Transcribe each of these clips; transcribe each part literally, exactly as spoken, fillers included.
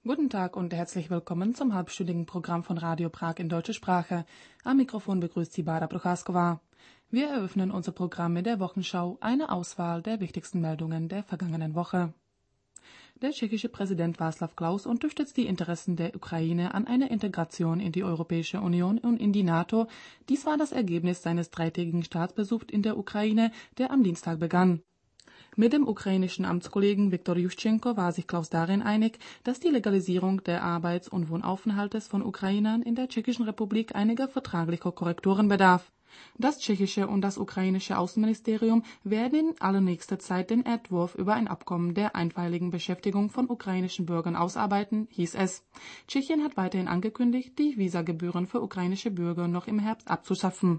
Guten Tag und herzlich willkommen zum halbstündigen Programm von Radio Prag in deutscher Sprache. Am Mikrofon begrüßt Sie Bára Procházková. Wir eröffnen unser Programm mit der Wochenschau, eine Auswahl der wichtigsten Meldungen der vergangenen Woche. Der tschechische Präsident Václav Klaus unterstützt die Interessen der Ukraine an einer Integration in die Europäische Union und in die NATO. Dies war das Ergebnis seines dreitägigen Staatsbesuchs in der Ukraine, der am Dienstag begann. Mit dem ukrainischen Amtskollegen Viktor Juschenko war sich Klaus darin einig, dass die Legalisierung der Arbeits- und Wohnaufenthaltes von Ukrainern in der Tschechischen Republik einiger vertraglicher Korrekturen bedarf. Das tschechische und das ukrainische Außenministerium werden in allernächster Zeit den Entwurf über ein Abkommen der einteiligen Beschäftigung von ukrainischen Bürgern ausarbeiten, hieß es. Tschechien hat weiterhin angekündigt, die Visagebühren für ukrainische Bürger noch im Herbst abzuschaffen.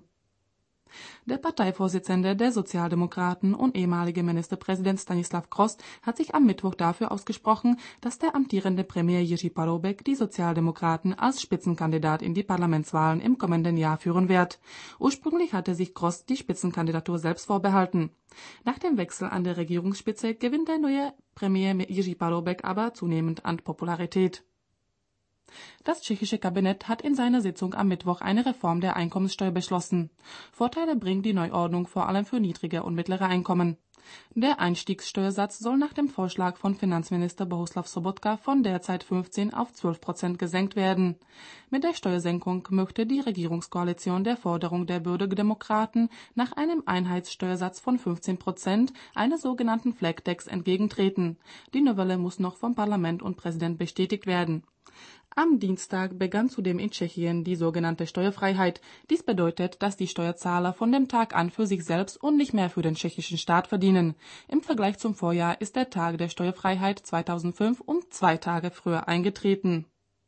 Der Parteivorsitzende der Sozialdemokraten und ehemalige Ministerpräsident Stanislav Gross hat sich am Mittwoch dafür ausgesprochen, dass der amtierende Premier Jiří Paroubek die Sozialdemokraten als Spitzenkandidat in die Parlamentswahlen im kommenden Jahr führen wird. Ursprünglich hatte sich Gross die Spitzenkandidatur selbst vorbehalten. Nach dem Wechsel an der Regierungsspitze gewinnt der neue Premier Jiří Paroubek aber zunehmend an Popularität. Das tschechische Kabinett hat in seiner Sitzung am Mittwoch eine Reform der Einkommenssteuer beschlossen. Vorteile bringt die Neuordnung vor allem für niedrige und mittlere Einkommen. Der Einstiegssteuersatz soll nach dem Vorschlag von Finanzminister Bohuslav Sobotka von derzeit fünfzehn auf zwölf Prozent gesenkt werden. Mit der Steuersenkung möchte die Regierungskoalition der Forderung der Bürgerdemokraten nach einem Einheitssteuersatz von fünfzehn Prozent, einer sogenannten Flat Tax, entgegentreten. Die Novelle muss noch vom Parlament und Präsident bestätigt werden. Am Dienstag begann zudem in Tschechien die sogenannte Steuerfreiheit. Dies bedeutet, dass die Steuerzahler von dem Tag an für sich selbst und nicht mehr für den tschechischen Staat verdienen. Im Vergleich zum Vorjahr ist der Tag der Steuerfreiheit zweitausendfünf um zwei Tage früher eingetreten.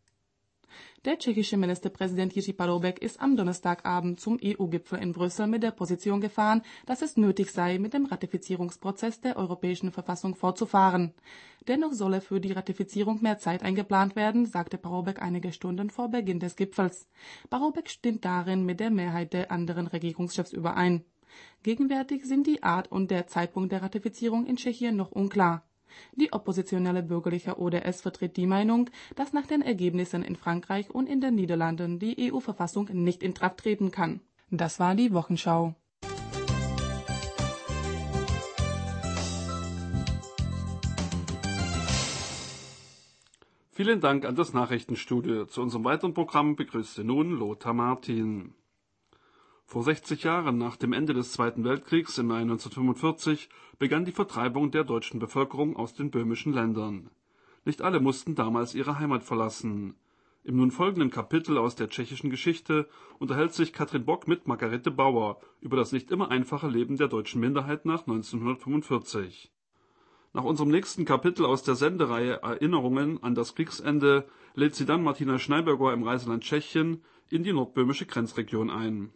Der tschechische Ministerpräsident Jiří Paroubek ist am Donnerstagabend zum E U-Gipfel in Brüssel mit der Position gefahren, dass es nötig sei, mit dem Ratifizierungsprozess der Europäischen Verfassung fortzufahren. Dennoch solle für die Ratifizierung mehr Zeit eingeplant werden, sagte Paroubek einige Stunden vor Beginn des Gipfels. Paroubek stimmt darin mit der Mehrheit der anderen Regierungschefs überein. Gegenwärtig sind die Art und der Zeitpunkt der Ratifizierung in Tschechien noch unklar. Die oppositionelle bürgerliche O D S vertritt die Meinung, dass nach den Ergebnissen in Frankreich und in den Niederlanden die E U-Verfassung nicht in Kraft treten kann. Das war die Wochenschau. Vielen Dank an das Nachrichtenstudio. Zu unserem weiteren Programm begrüßte nun Lothar Martin. Vor sechzig Jahren nach dem Ende des Zweiten Weltkriegs im Mai neunzehnhundertfünfundvierzig begann die Vertreibung der deutschen Bevölkerung aus den böhmischen Ländern. Nicht alle mussten damals ihre Heimat verlassen. Im nun folgenden Kapitel aus der tschechischen Geschichte unterhält sich Katrin Bock mit Margarete Bauer über das nicht immer einfache Leben der deutschen Minderheit nach neunzehnhundertfünfundvierzig. Nach unserem nächsten Kapitel aus der Sendereihe Erinnerungen an das Kriegsende lädt sie dann Martina Schneiberger im Reiseland Tschechien in die nordböhmische Grenzregion ein.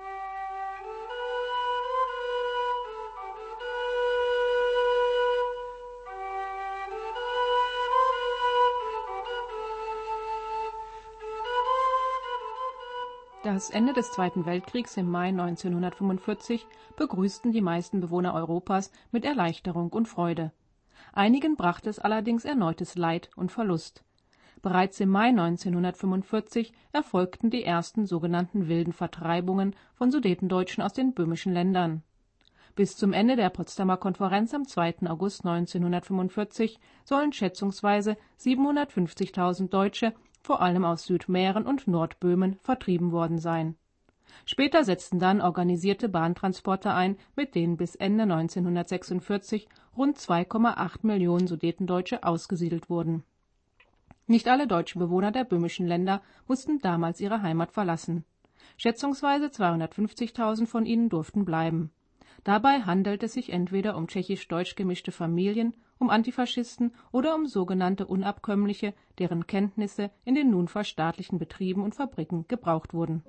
Das Ende des Zweiten Weltkriegs im Mai neunzehnhundertfünfundvierzig begrüßten die meisten Bewohner Europas mit Erleichterung und Freude. Einigen brachte es allerdings erneutes Leid und Verlust. Bereits im Mai neunzehnhundertfünfundvierzig erfolgten die ersten sogenannten wilden Vertreibungen von Sudetendeutschen aus den böhmischen Ländern. Bis zum Ende der Potsdamer Konferenz am zweiten August neunzehnhundertfünfundvierzig sollen schätzungsweise siebenhundertfünfzigtausend Deutsche, vor allem aus Südmähren und Nordböhmen, vertrieben worden sein. Später setzten dann organisierte Bahntransporte ein, mit denen bis Ende neunzehnhundertsechsundvierzig rund zwei Komma acht Millionen Sudetendeutsche ausgesiedelt wurden. Nicht alle deutschen Bewohner der böhmischen Länder mussten damals ihre Heimat verlassen. Schätzungsweise zweihundertfünfzigtausend von ihnen durften bleiben. Dabei handelt es sich entweder um tschechisch-deutsch gemischte Familien, um Antifaschisten oder um sogenannte Unabkömmliche, deren Kenntnisse in den nun verstaatlichten Betrieben und Fabriken gebraucht wurden.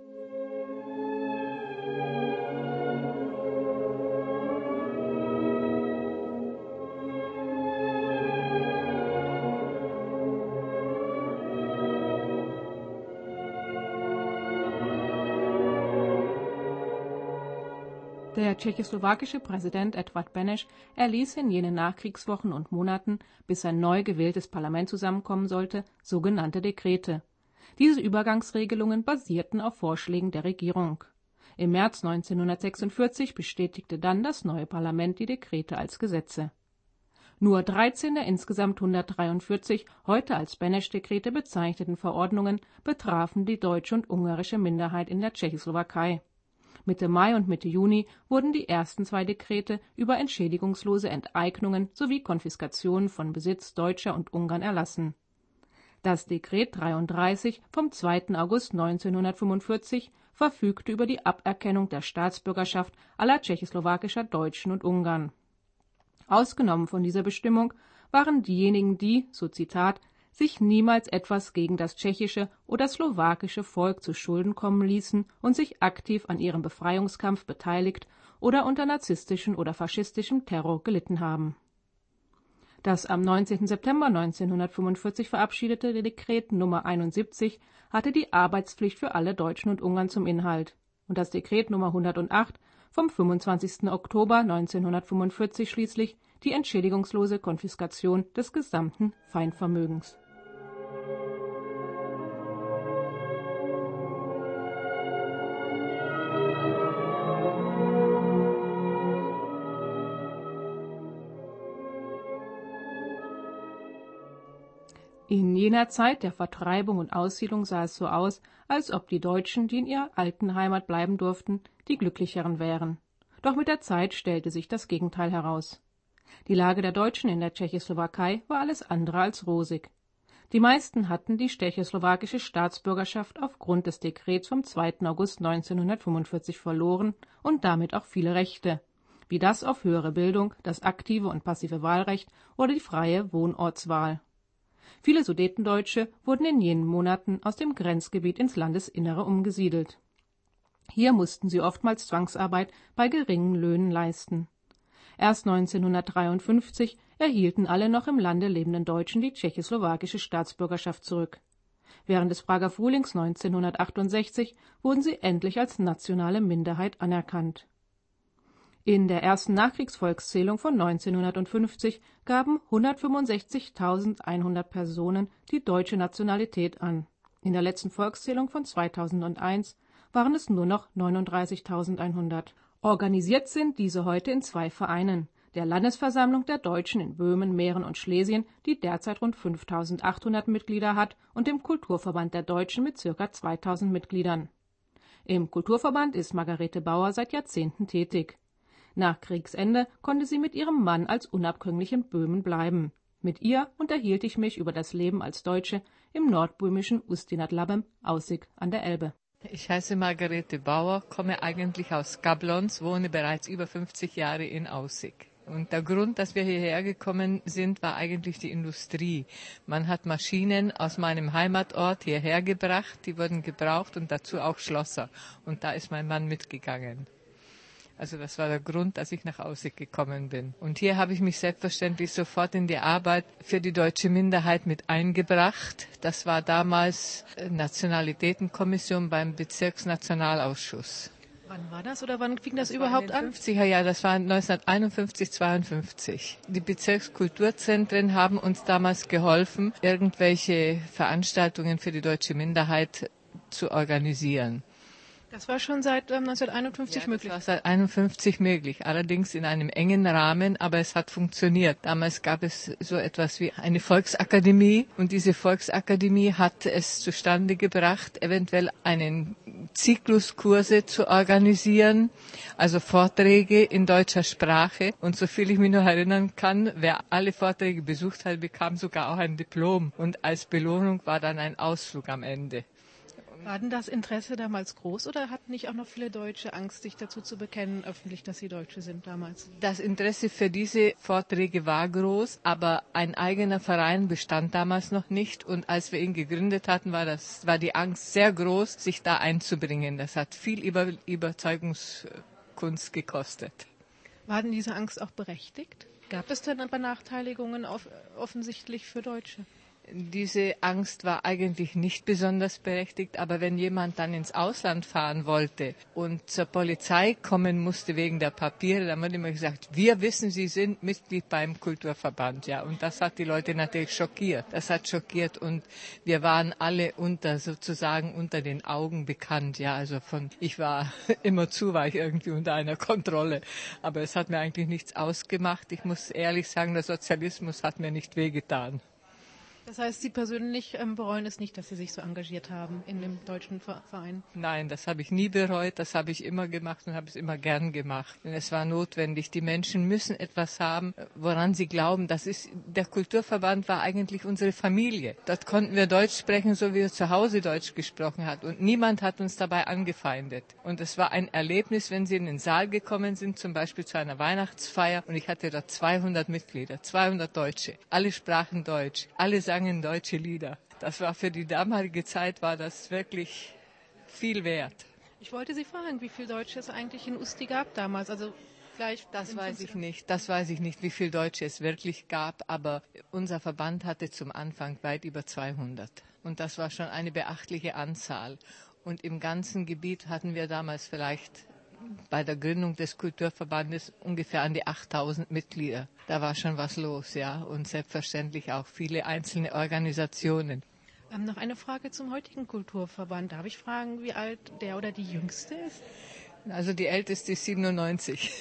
Der tschechoslowakische Präsident Edvard Beneš erließ in jenen Nachkriegswochen und Monaten, bis ein neu gewähltes Parlament zusammenkommen sollte, sogenannte Dekrete. Diese Übergangsregelungen basierten auf Vorschlägen der Regierung. Im März neunzehnhundertsechsundvierzig bestätigte dann das neue Parlament die Dekrete als Gesetze. Nur dreizehn der insgesamt hundertdreiundvierzig heute als Beneš-Dekrete bezeichneten Verordnungen betrafen die deutsche und ungarische Minderheit in der Tschechoslowakei. Mitte Mai und Mitte Juni wurden die ersten zwei Dekrete über entschädigungslose Enteignungen sowie Konfiskationen von Besitz Deutscher und Ungarn erlassen. Das Dekret dreiunddreißig vom zweiten August neunzehnhundertfünfundvierzig verfügte über die Aberkennung der Staatsbürgerschaft aller tschechoslowakischer Deutschen und Ungarn. Ausgenommen von dieser Bestimmung waren diejenigen, die, so Zitat, sich niemals etwas gegen das tschechische oder slowakische Volk zu Schulden kommen ließen und sich aktiv an ihrem Befreiungskampf beteiligt oder unter narzisstischen oder faschistischem Terror gelitten haben. Das am neunzehnten September neunzehnhundertfünfundvierzig verabschiedete Dekret Nummer einundsiebzig hatte die Arbeitspflicht für alle Deutschen und Ungarn zum Inhalt und das Dekret Nummer hundertacht vom fünfundzwanzigsten Oktober neunzehnhundertfünfundvierzig schließlich die entschädigungslose Konfiskation des gesamten Feindvermögens. In jener Zeit der Vertreibung und Aussiedlung sah es so aus, als ob die Deutschen, die in ihrer alten Heimat bleiben durften, die glücklicheren wären. Doch mit der Zeit stellte sich das Gegenteil heraus. Die Lage der Deutschen in der Tschechoslowakei war alles andere als rosig. Die meisten hatten die tschechoslowakische Staatsbürgerschaft aufgrund des Dekrets vom zweiten August neunzehnhundertfünfundvierzig verloren und damit auch viele Rechte, wie das auf höhere Bildung, das aktive und passive Wahlrecht oder die freie Wohnortswahl. Viele Sudetendeutsche wurden in jenen Monaten aus dem Grenzgebiet ins Landesinnere umgesiedelt. Hier mussten sie oftmals Zwangsarbeit bei geringen Löhnen leisten. Erst neunzehnhundertdreiundfünfzig erhielten alle noch im Lande lebenden Deutschen die tschechoslowakische Staatsbürgerschaft zurück. Während des Prager Frühlings neunzehnhundertachtundsechzig wurden sie endlich als nationale Minderheit anerkannt. In der ersten Nachkriegsvolkszählung von neunzehnhundertfünfzig gaben hundertfünfundsechzigtausendeinhundert Personen die deutsche Nationalität an. In der letzten Volkszählung von zweitausendeins waren es nur noch neununddreißigtausendeinhundert. Organisiert sind diese heute in zwei Vereinen, der Landesversammlung der Deutschen in Böhmen, Mähren und Schlesien, die derzeit rund fünftausendachthundert Mitglieder hat, und dem Kulturverband der Deutschen mit ca. zweitausend Mitgliedern. Im Kulturverband ist Margarete Bauer seit Jahrzehnten tätig. Nach Kriegsende konnte sie mit ihrem Mann als unabkömmlich in Böhmen bleiben. Mit ihr unterhielt ich mich über das Leben als Deutsche im nordböhmischen Ustinat-Labem, Aussig an der Elbe. Ich heiße Margarete Bauer, komme eigentlich aus Gablons, wohne bereits über fünfzig Jahre in Aussig. Und der Grund, dass wir hierher gekommen sind, war eigentlich die Industrie. Man hat Maschinen aus meinem Heimatort hierher gebracht, die wurden gebraucht und dazu auch Schlosser. Und da ist mein Mann mitgegangen. Also das war der Grund, dass ich nach Aussig gekommen bin. Und hier habe ich mich selbstverständlich sofort in die Arbeit für die deutsche Minderheit mit eingebracht. Das war damals Nationalitätenkommission beim Bezirksnationalausschuss. Wann war das oder wann fing das, das überhaupt an? fünfziger Jahre, das war neunzehnhunderteinundfünfzig, zweiundfünfzig. Die Bezirkskulturzentren haben uns damals geholfen, irgendwelche Veranstaltungen für die deutsche Minderheit zu organisieren. Das war schon seit ähm, neunzehnhunderteinundfünfzig ja, möglich? Das war seit einundfünfzig möglich, allerdings in einem engen Rahmen, aber es hat funktioniert. Damals gab es so etwas wie eine Volksakademie und diese Volksakademie hat es zustande gebracht, eventuell einen Zykluskurse zu organisieren, also Vorträge in deutscher Sprache. Und soviel ich mich noch erinnern kann, wer alle Vorträge besucht hat, bekam sogar auch ein Diplom. Und als Belohnung war dann ein Ausflug am Ende. War denn das Interesse damals groß oder hatten nicht auch noch viele Deutsche Angst, sich dazu zu bekennen, öffentlich, dass sie Deutsche sind damals? Das Interesse für diese Vorträge war groß, aber ein eigener Verein bestand damals noch nicht. Und als wir ihn gegründet hatten, war, das, war die Angst sehr groß, sich da einzubringen. Das hat viel Über, Überzeugungskunst gekostet. War denn diese Angst auch berechtigt? Gab es denn Benachteiligungen auf, offensichtlich für Deutsche? Diese Angst war eigentlich nicht besonders berechtigt, aber wenn jemand dann ins Ausland fahren wollte und zur Polizei kommen musste wegen der Papiere, dann wurde immer gesagt, wir wissen, Sie sind Mitglied beim Kulturverband, ja. Und das hat die Leute natürlich schockiert. Das hat schockiert und wir waren alle unter, sozusagen unter den Augen bekannt, ja. Also von, ich war immerzu war ich irgendwie unter einer Kontrolle, aber es hat mir eigentlich nichts ausgemacht. Ich muss ehrlich sagen, der Sozialismus hat mir nicht wehgetan. Das heißt, Sie persönlich ähm, bereuen es nicht, dass Sie sich so engagiert haben in dem deutschen Verein? Nein, das habe ich nie bereut, das habe ich immer gemacht und habe es immer gern gemacht. Denn es war notwendig. Die Menschen müssen etwas haben, woran sie glauben. Das ist, der Kulturverband war eigentlich unsere Familie. Dort konnten wir Deutsch sprechen, so wie wir zu Hause Deutsch gesprochen hat. Und niemand hat uns dabei angefeindet. Und es war ein Erlebnis, wenn Sie in den Saal gekommen sind, zum Beispiel zu einer Weihnachtsfeier. Und ich hatte da zweihundert Mitglieder, zweihundert Deutsche. Alle sprachen Deutsch, alle sangen deutsche Lieder. Das war für die damalige Zeit war das wirklich viel wert. Ich wollte Sie fragen, wie viel Deutsche es eigentlich in Usti gab damals? Also gleich. Das weiß ich nicht. Das weiß ich nicht, wie viel Deutsche es wirklich gab. Aber unser Verband hatte zum Anfang weit über zweihundert. Und das war schon eine beachtliche Anzahl. Und im ganzen Gebiet hatten wir damals vielleicht bei der Gründung des Kulturverbandes ungefähr an die achttausend Mitglieder. Da war schon was los, ja. Und selbstverständlich auch viele einzelne Organisationen. Ähm, noch eine Frage zum heutigen Kulturverband. Darf ich fragen, wie alt der oder die Jüngste ist? Also die Älteste ist siebenundneunzig.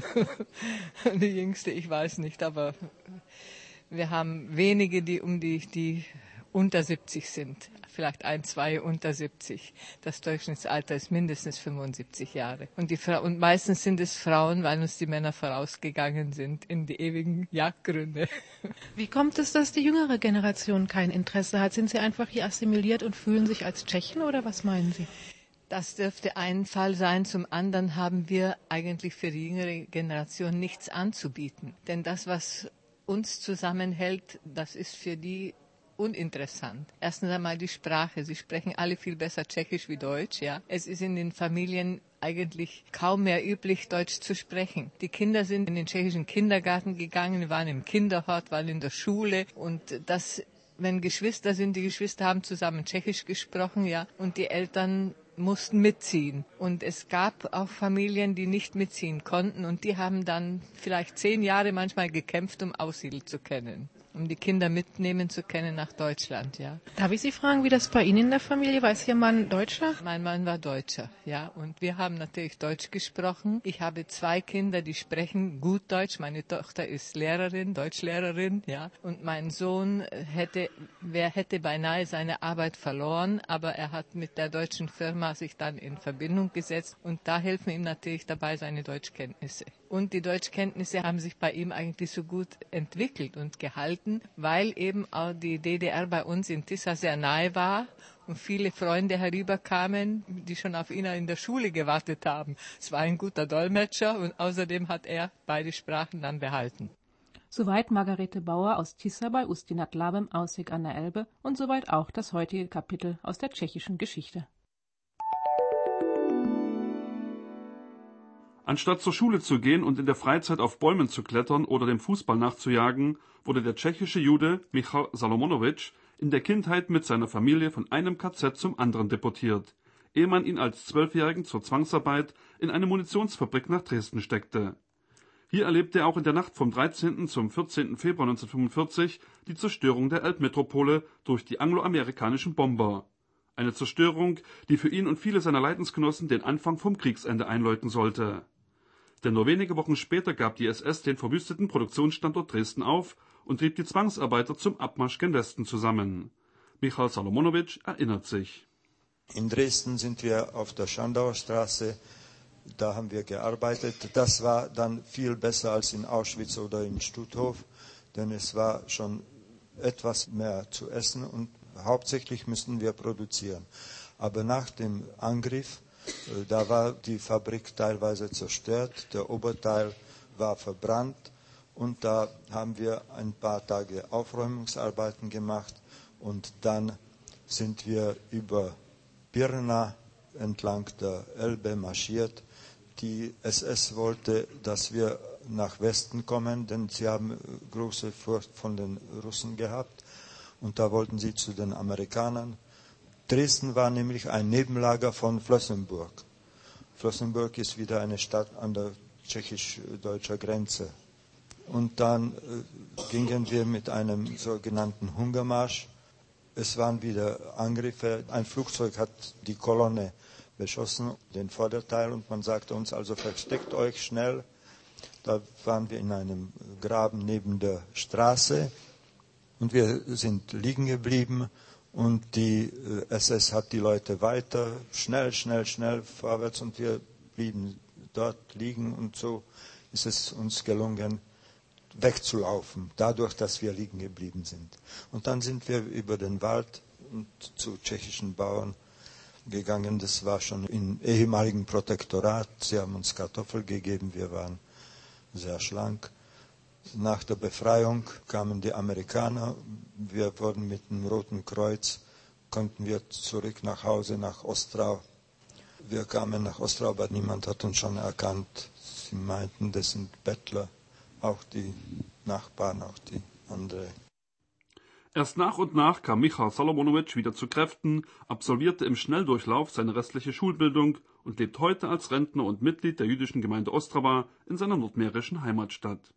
Die Jüngste, ich weiß nicht, aber wir haben wenige, die um die, die unter siebzig sind. Vielleicht ein, zwei unter siebzig. Das Durchschnittsalter ist mindestens fünfundsiebzig Jahre. Und, die Fra- und meistens sind es Frauen, weil uns die Männer vorausgegangen sind in die ewigen Jagdgründe. Wie kommt es, dass die jüngere Generation kein Interesse hat? Sind sie einfach hier assimiliert und fühlen sich als Tschechen oder was meinen Sie? Das dürfte ein Fall sein. Zum anderen haben wir eigentlich für die jüngere Generation nichts anzubieten. Denn das, was uns zusammenhält, das ist für die uninteressant. Erstens einmal die Sprache. Sie sprechen alle viel besser Tschechisch wie Deutsch, ja. Es ist in den Familien eigentlich kaum mehr üblich, Deutsch zu sprechen. Die Kinder sind in den tschechischen Kindergarten gegangen, waren im Kinderhort, waren in der Schule und das, wenn Geschwister sind, die Geschwister haben zusammen Tschechisch gesprochen, ja, und die Eltern mussten mitziehen. Und es gab auch Familien, die nicht mitziehen konnten und die haben dann vielleicht zehn Jahre manchmal gekämpft, um aussiedeln zu können. Um die Kinder mitnehmen zu können nach Deutschland, ja. Darf ich Sie fragen, wie das bei Ihnen in der Familie war? Ist Ihr Mann Deutscher? Mein Mann war Deutscher, ja. Und wir haben natürlich Deutsch gesprochen. Ich habe zwei Kinder, die sprechen gut Deutsch. Meine Tochter ist Lehrerin, Deutschlehrerin, ja. Und mein Sohn hätte, wer hätte beinahe seine Arbeit verloren, aber er hat mit der deutschen Firma sich dann in Verbindung gesetzt. Und da helfen ihm natürlich dabei seine Deutschkenntnisse. Und die Deutschkenntnisse haben sich bei ihm eigentlich so gut entwickelt und gehalten, weil eben auch die D D R bei uns in Tissa sehr nahe war und viele Freunde herüberkamen, die schon auf ihn in der Schule gewartet haben. Es war ein guter Dolmetscher und außerdem hat er beide Sprachen dann behalten. Soweit Margarete Bauer aus Tissa bei Ústí nad Labem, Aussig an der Elbe und soweit auch das heutige Kapitel aus der tschechischen Geschichte. Anstatt zur Schule zu gehen und in der Freizeit auf Bäumen zu klettern oder dem Fußball nachzujagen, wurde der tschechische Jude Michal Salomonovič in der Kindheit mit seiner Familie von einem K Z zum anderen deportiert, ehe man ihn als Zwölfjährigen zur Zwangsarbeit in eine Munitionsfabrik nach Dresden steckte. Hier erlebte er auch in der Nacht vom dreizehnten zum vierzehnten Februar neunzehnhundertfünfundvierzig die Zerstörung der Elbmetropole durch die angloamerikanischen Bomber. Eine Zerstörung, die für ihn und viele seiner Leidensgenossen den Anfang vom Kriegsende einläuten sollte. Denn nur wenige Wochen später gab die S S den verwüsteten Produktionsstandort Dresden auf und trieb die Zwangsarbeiter zum Abmarsch gen Westen zusammen. Michal Salomonovič erinnert sich. In Dresden sind wir auf der Schandauer Straße, da haben wir gearbeitet. Das war dann viel besser als in Auschwitz oder in Stutthof, denn es war schon etwas mehr zu essen und hauptsächlich müssten wir produzieren. Aber nach dem Angriff, da war die Fabrik teilweise zerstört, der Oberteil war verbrannt und da haben wir ein paar Tage Aufräumungsarbeiten gemacht und dann sind wir über Pirna entlang der Elbe marschiert. Die S S wollte, dass wir nach Westen kommen, denn sie haben große Furcht von den Russen gehabt. Und da wollten sie zu den Amerikanern. Dresden war nämlich ein Nebenlager von Flossenbürg. Flossenbürg ist wieder eine Stadt an der tschechisch-deutschen Grenze. Und dann äh, gingen wir mit einem sogenannten Hungermarsch. Es waren wieder Angriffe. Ein Flugzeug hat die Kolonne beschossen, den Vorderteil, und man sagte uns also, versteckt euch schnell. Da waren wir in einem Graben neben der Straße und wir sind liegen geblieben und die äh, S S hat die Leute weiter, schnell, schnell, schnell vorwärts, und wir blieben dort liegen, und so ist es uns gelungen, wegzulaufen, dadurch, dass wir liegen geblieben sind. Und dann sind wir über den Wald und zu tschechischen Bauern gegangen. Das war schon im ehemaligen Protektorat. Sie haben uns Kartoffeln gegeben, wir waren sehr schlank. Nach der Befreiung kamen die Amerikaner. Wir wurden mit dem Roten Kreuz, konnten wir zurück nach Hause, nach Ostrau. Wir kamen nach Ostrau, aber niemand hat uns schon erkannt. Sie meinten, das sind Bettler. Auch die Nachbarn, auch die andere. Erst nach und nach kam Michal Solomonowitsch wieder zu Kräften, absolvierte im Schnelldurchlauf seine restliche Schulbildung und lebt heute als Rentner und Mitglied der jüdischen Gemeinde Ostrava in seiner nordmährischen Heimatstadt.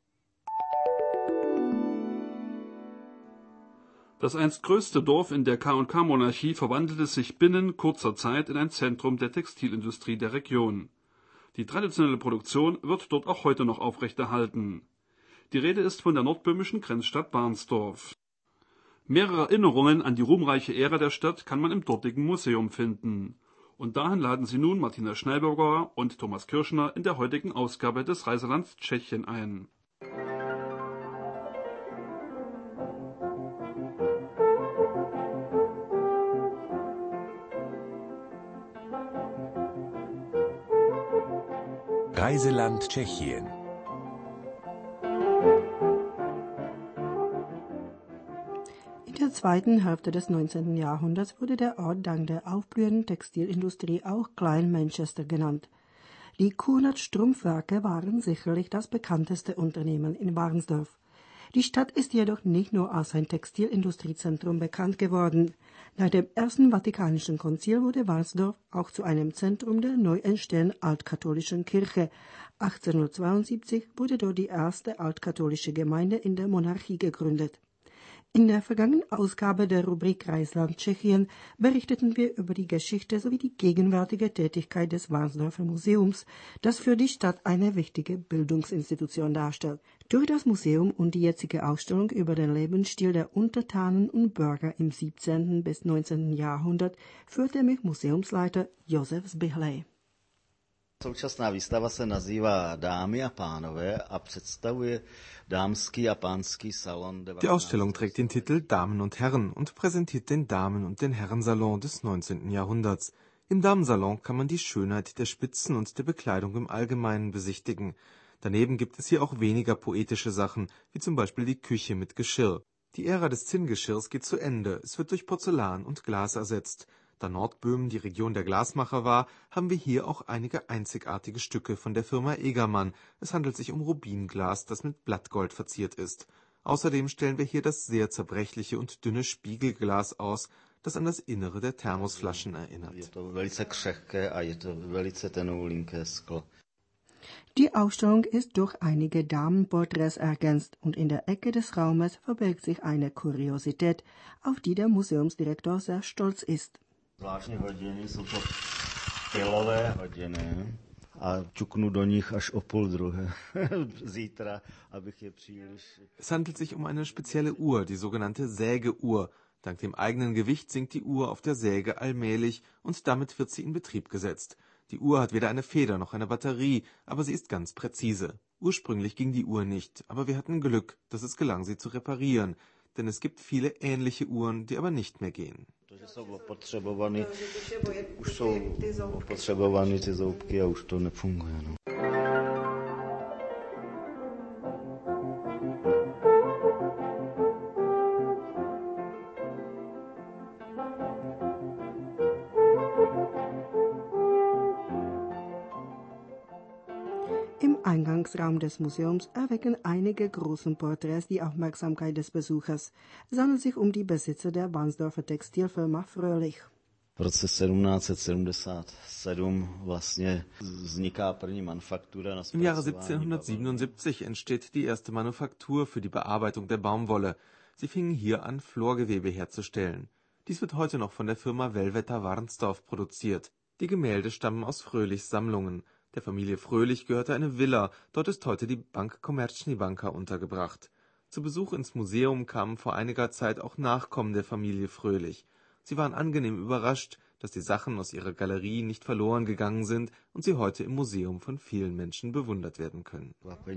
Das einst größte Dorf in der K und K-Monarchie verwandelte sich binnen kurzer Zeit in ein Zentrum der Textilindustrie der Region. Die traditionelle Produktion wird dort auch heute noch aufrechterhalten. Die Rede ist von der nordböhmischen Grenzstadt Barnsdorf. Mehrere Erinnerungen an die ruhmreiche Ära der Stadt kann man im dortigen Museum finden. Und dahin laden Sie nun Martina Schnellberger und Thomas Kirschner in der heutigen Ausgabe des Reiselands Tschechien ein. Reiseland Tschechien. In der zweiten Hälfte des neunzehnten Jahrhunderts wurde der Ort dank der aufblühenden Textilindustrie auch Klein Manchester genannt. Die Kunert Strumpfwerke waren sicherlich das bekannteste Unternehmen in Barnsdorf. Die Stadt ist jedoch nicht nur als ein Textilindustriezentrum bekannt geworden. Nach dem Ersten Vatikanischen Konzil wurde Barnsdorf auch zu einem Zentrum der neu entstehenden altkatholischen Kirche. achtzehnhundertzweiundsiebzig wurde dort die erste altkatholische Gemeinde in der Monarchie gegründet. In der vergangenen Ausgabe der Rubrik Reiseland Tschechien berichteten wir über die Geschichte sowie die gegenwärtige Tätigkeit des Barnsdorfer Museums, das für die Stadt eine wichtige Bildungsinstitution darstellt. Durch das Museum und die jetzige Ausstellung über den Lebensstil der Untertanen und Bürger im siebzehnten bis neunzehnten Jahrhundert führte mich Museumsleiter Josef Zbihlej. Současná výstava se nazývá Dámy a pánové a představuje dámský a pánský salon. Die Ausstellung trägt den Titel Damen und Herren und präsentiert den Damen- und den Herrensalon des neunzehnten Jahrhunderts. Im Damensalon kann man die Schönheit der Spitzen und der Bekleidung im Allgemeinen besichtigen. Daneben gibt es hier auch weniger poetische Sachen, wie zum Beispiel die Küche mit Geschirr. Die Ära des Zinngeschirrs geht zu Ende, es wird durch Porzellan und Glas ersetzt. Da Nordböhmen die Region der Glasmacher war, haben wir hier auch einige einzigartige Stücke von der Firma Egermann. Es handelt sich um Rubinglas, das mit Blattgold verziert ist. Außerdem stellen wir hier das sehr zerbrechliche und dünne Spiegelglas aus, das an das Innere der Thermosflaschen erinnert. Die Ausstellung ist durch einige Damenporträts ergänzt und in der Ecke des Raumes verbirgt sich eine Kuriosität, auf die der Museumsdirektor sehr stolz ist. Zvláštní hodiny, jsou to pilové hodiny a čuknu do nich až o půl druhé zítra, abych je příliš... Es handelt sich um eine spezielle Uhr, die sogenannte Sägeuhr. Dank dem eigenen Gewicht sinkt die Uhr auf der Säge allmählich und damit wird sie in Betrieb gesetzt. Die Uhr hat weder eine Feder noch eine Batterie, aber sie ist ganz präzise. Ursprünglich ging die Uhr nicht, aber wir hatten Glück, dass es gelang, sie zu reparieren. Denn es gibt viele ähnliche Uhren, die aber nicht mehr gehen. Už jsou opotřebovány, už jsou opotřebovány ty zoubky a už to nefunguje. No. Im Eingangsraum des Museums erwecken einige große Porträts die Aufmerksamkeit des Besuchers. Es handelt sich um die Besitzer der Warnsdorfer Textilfirma Fröhlich. V roce sedmnáct set sedmdesát vlastně vzniká první manufaktura na Im Jahre siebzehnhundertsiebenundsiebzig entsteht die erste Manufaktur für die Bearbeitung der Baumwolle. Sie fingen hier an, Florgewebe herzustellen. Dies wird heute noch von der Firma Wellwetter Warnsdorf produziert. Die Gemälde stammen aus Fröhlichs Sammlungen. Der Familie Fröhlich gehörte eine Villa, dort ist heute die Bank Komerční banka untergebracht. Zu Besuch ins Museum kamen vor einiger Zeit auch Nachkommen der Familie Fröhlich. Sie waren angenehm überrascht, dass die Sachen aus ihrer Galerie nicht verloren gegangen sind und sie heute im Museum von vielen Menschen bewundert werden können.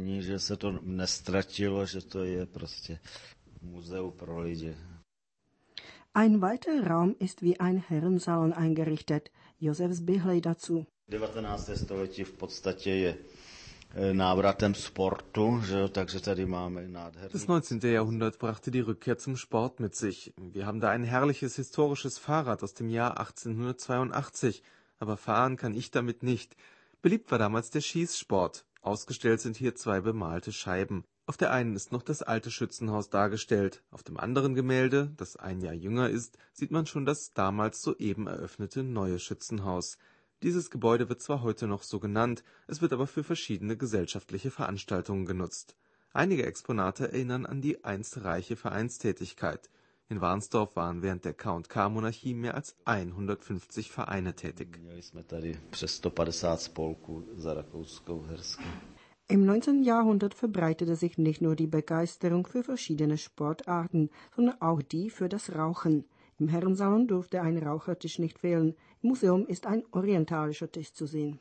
Ein weiterer Raum ist wie ein Herrensalon eingerichtet. Josef Zbyhlej dazu. devatenácté století v podstatě je návratem sportu, že, takže tady máme nádherný. Das neunzehnte. Jahrhundert brachte die Rückkehr zum Sport mit sich. Wir haben da ein herrliches historisches Fahrrad aus dem Jahr achtzehnhundertzweiundachtzig, aber fahren kann ich damit nicht. Beliebt war damals der Schießsport. Ausgestellt sind hier zwei bemalte Scheiben. Auf der einen ist noch das alte Schützenhaus dargestellt. Auf dem anderen Gemälde, das ein Jahr jünger ist, sieht man schon das damals soeben eröffnete neue Schützenhaus. Dieses Gebäude wird zwar heute noch so genannt, es wird aber für verschiedene gesellschaftliche Veranstaltungen genutzt. Einige Exponate erinnern an die einst reiche Vereinstätigkeit. In Warnsdorf waren während der K und K-Monarchie mehr als hundertfünfzig Vereine tätig. Im neunzehnten. Jahrhundert verbreitete sich nicht nur die Begeisterung für verschiedene Sportarten, sondern auch die für das Rauchen. Im Herrensalon durfte ein Rauchertisch nicht fehlen. Im Museum ist ein orientalischer Tisch zu sehen.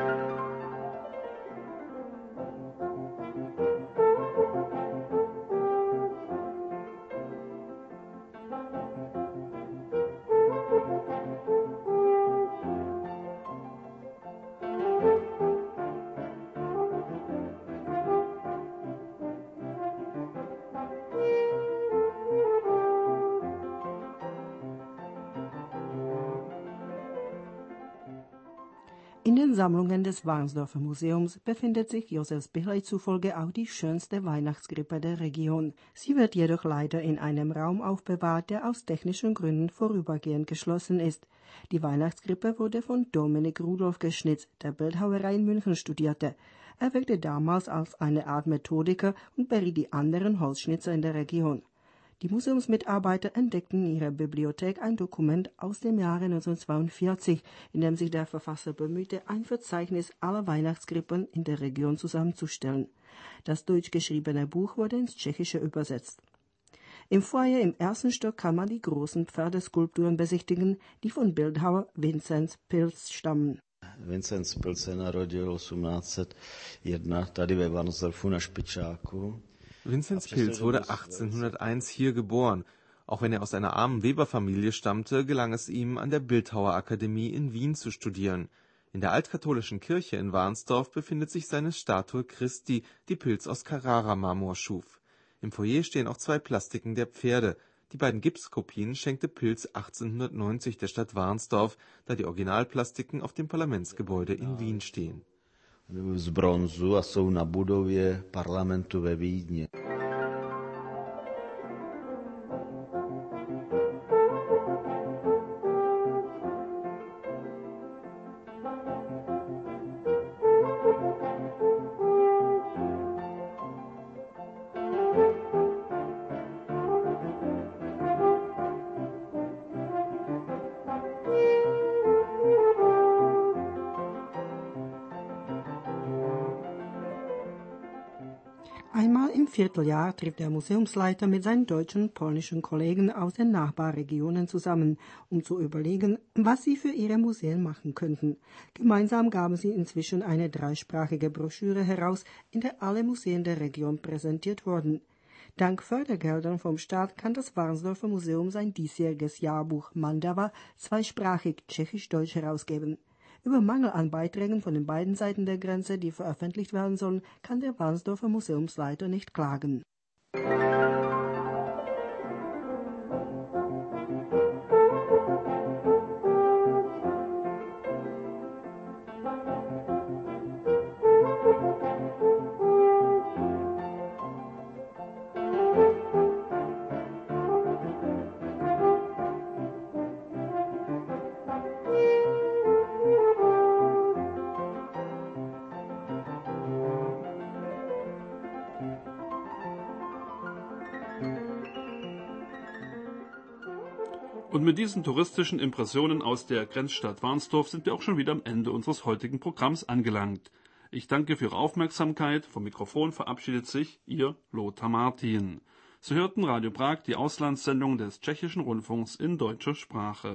In den Sammlungen des Warnsdorfer Museums befindet sich Josef Zbyhlej zufolge auch die schönste Weihnachtskrippe der Region. Sie wird jedoch leider in einem Raum aufbewahrt, der aus technischen Gründen vorübergehend geschlossen ist. Die Weihnachtskrippe wurde von Dominik Rudolf Geschnitz, der Bildhauerei in München studierte. Er wirkte damals als eine Art Methodiker und beriet die anderen Holzschnitzer in der Region. Die Museumsmitarbeiter entdeckten in ihrer Bibliothek ein Dokument aus dem Jahre neunzehnhundertzweiundvierzig, in dem sich der Verfasser bemühte, ein Verzeichnis aller Weihnachtskrippen in der Region zusammenzustellen. Das deutsch geschriebene Buch wurde ins Tschechische übersetzt. Im Foyer im ersten Stock kann man die großen Pferdeskulpturen besichtigen, die von Bildhauer Vinzenz Pilz stammen. Vincenz Pilz se narodil osmnáct set jedna tady ve Varnsdorfu na Špičáku. Vinzenz Pilz wurde achtzehnhunderteins hier geboren. Auch wenn er aus einer armen Weberfamilie stammte, gelang es ihm, an der Bildhauerakademie in Wien zu studieren. In der altkatholischen Kirche in Warnsdorf befindet sich seine Statue Christi, die Pilz aus Carrara-Marmor schuf. Im Foyer stehen auch zwei Plastiken der Pferde. Die beiden Gipskopien schenkte Pilz achtzehnhundertneunzig der Stadt Warnsdorf, da die Originalplastiken auf dem Parlamentsgebäude in Wien stehen. Z bronzu a jsou na budově parlamentu ve Vídni. Einmal im Vierteljahr trifft der Museumsleiter mit seinen deutschen und polnischen Kollegen aus den Nachbarregionen zusammen, um zu überlegen, was sie für ihre Museen machen könnten. Gemeinsam gaben sie inzwischen eine dreisprachige Broschüre heraus, in der alle Museen der Region präsentiert wurden. Dank Fördergeldern vom Staat kann das Warnsdorfer Museum sein diesjähriges Jahrbuch Mandava zweisprachig tschechisch-deutsch herausgeben. Über Mangel an Beiträgen von den beiden Seiten der Grenze, die veröffentlicht werden sollen, kann der Warnsdorfer Museumsleiter nicht klagen. Und mit diesen touristischen Impressionen aus der Grenzstadt Warnsdorf sind wir auch schon wieder am Ende unseres heutigen Programms angelangt. Ich danke für Ihre Aufmerksamkeit. Vom Mikrofon verabschiedet sich Ihr Lothar Martin. Sie hörten Radio Prag, die Auslandssendung des Tschechischen Rundfunks in deutscher Sprache.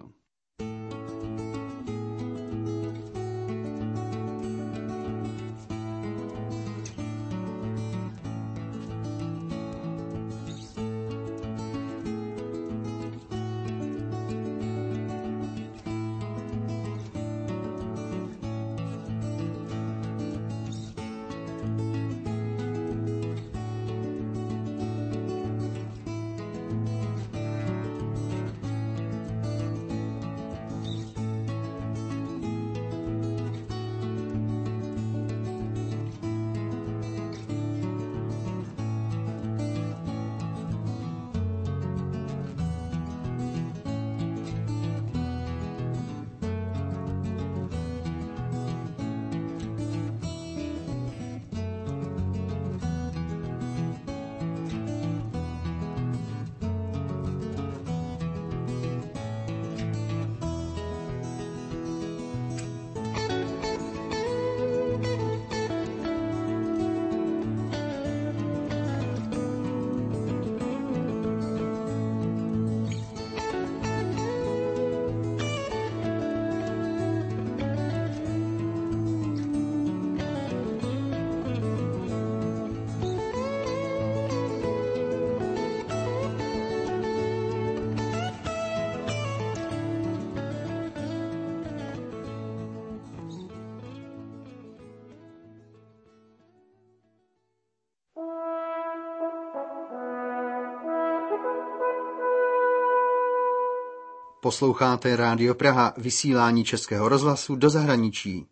Posloucháte Rádio Praha, vysílání Českého rozhlasu do zahraničí.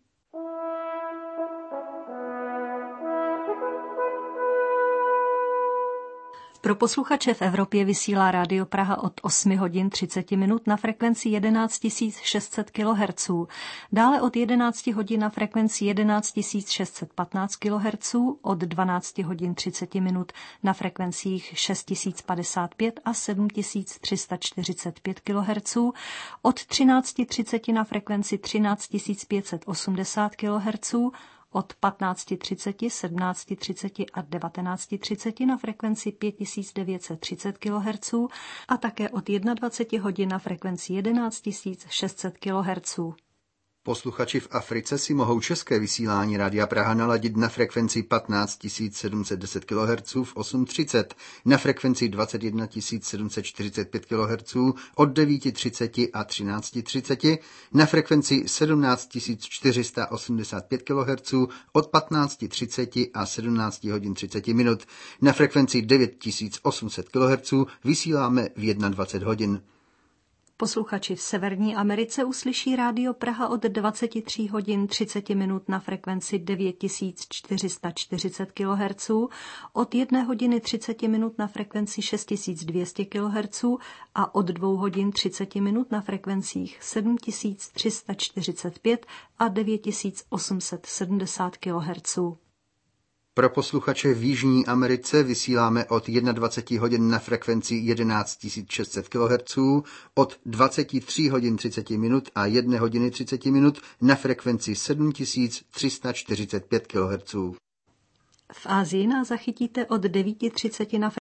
Pro posluchače v Evropě vysílá Rádio Praha od osm hodin třicet minut na frekvenci jedenáct tisíc šest set kilohertzů, dále od jedenáct hodin na frekvenci jedenáct tisíc šest set patnáct kilohertzů, od dvanáct hodin třicet minut na frekvencích šest tisíc padesát pět a sedm tisíc tři sta čtyřicet pět kilohertzů, od třináct třicet na frekvenci třináct tisíc pět set osmdesát kilohertzů, od patnáct třicet, sedmnáct třicet a devatenáct třicet na frekvenci pět tisíc devět set třicet kilohertzů a také od dvacet jedna hodin na frekvenci jedenáct tisíc šest set kilohertzů. Posluchači v Africe si mohou české vysílání Rádia Praha naladit na frekvenci patnáct tisíc sedm set deset kilohertzů v osm třicet, na frekvenci dvacet jedna tisíc sedm set čtyřicet pět kilohertzů od devět třicet a třináct třicet, na frekvenci sedmnáct tisíc čtyři sta osmdesát pět kilohertzů od patnáct třicet a sedmnáct hodin třicet minut, na frekvenci devět tisíc osm set kilohertzů vysíláme v dvacet jedna hodin. Posluchači v Severní Americe uslyší Rádio Praha od dvacet tři hodin třicet minut na frekvenci devět tisíc čtyři sta čtyřicet kilohertzů, od jedné hodiny třicet minut na frekvenci šest tisíc dvě stě kilohertzů a od dvou hodin třicet minut na frekvencích sedm tisíc tři sta čtyřicet pět a devět tisíc osm set sedmdesát kilohertzů. Pro posluchače v Jižní Americe vysíláme od dvacet jedna hodin na frekvenci jedenáct tisíc šest set kilohertzů, od dvacet tři hodin třicet minut a jedné hodiny třicet minut na frekvenci sedm tisíc tři sta čtyřicet pět kilohertzů. V Asii nás zachytíte od devět třicet na